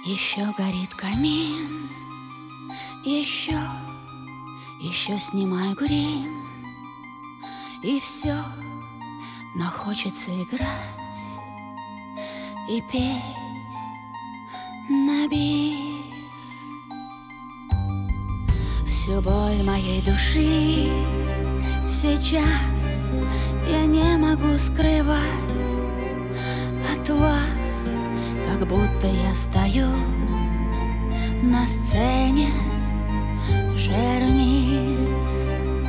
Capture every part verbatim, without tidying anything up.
Еще горит камин, еще, еще снимаю грим, и все, но хочется играть и петь на бис. Всю боль моей души сейчас я не могу скрывать от вас, как будто я стою на сцене Жерниц.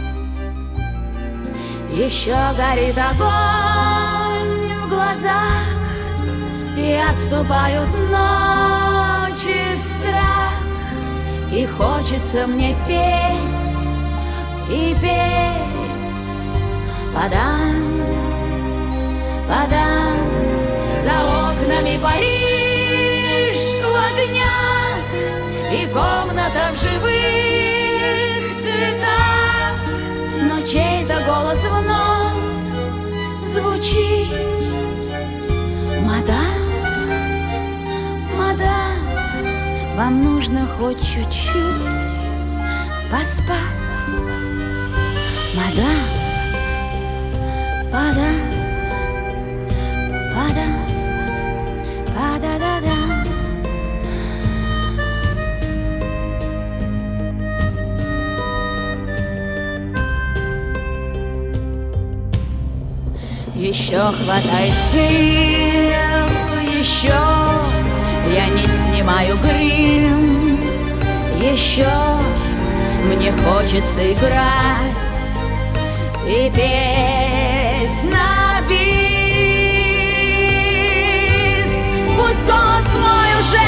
Еще горит огонь в глазах, и отступают ночи страх, и хочется мне петь и петь подам, подам. За окнами Париж в огнях, и комната в живых цветах, но чей-то голос вновь звучит: мадам, мадам, вам нужно хоть чуть-чуть поспать. Мадам, мадам, мадам, па-да-да-да. Еще хватает сил, еще я не снимаю грим, еще мне хочется играть и петь на бис. Пусть голос мой уже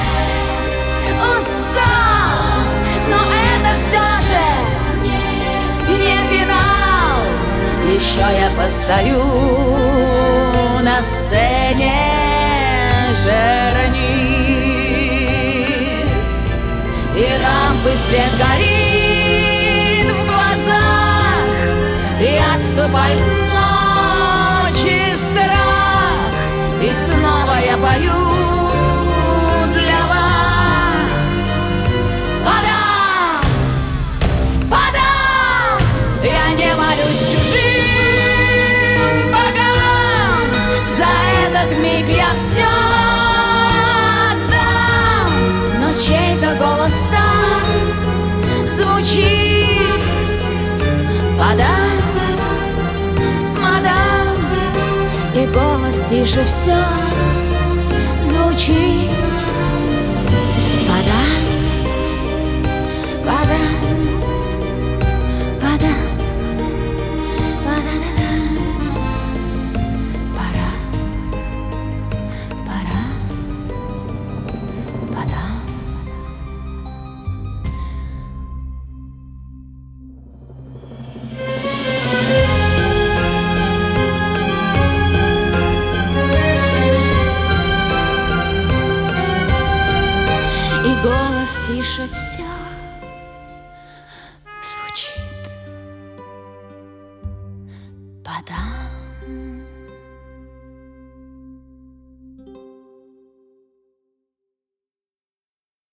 устал, но это все же не финал. Еще я постою на сцене Жерниц, и рампы свет горит в глазах, и отступает ночи страх, и снова я пою для вас. Подам, подам, я не молюсь чужим богам, за этот миг я все отдам, но чей-то голос там звучит: подам, мадам, и голос тише все звучит: подам, подам, подам, па-да-да-да. Пора, пора, подам. И голос тише все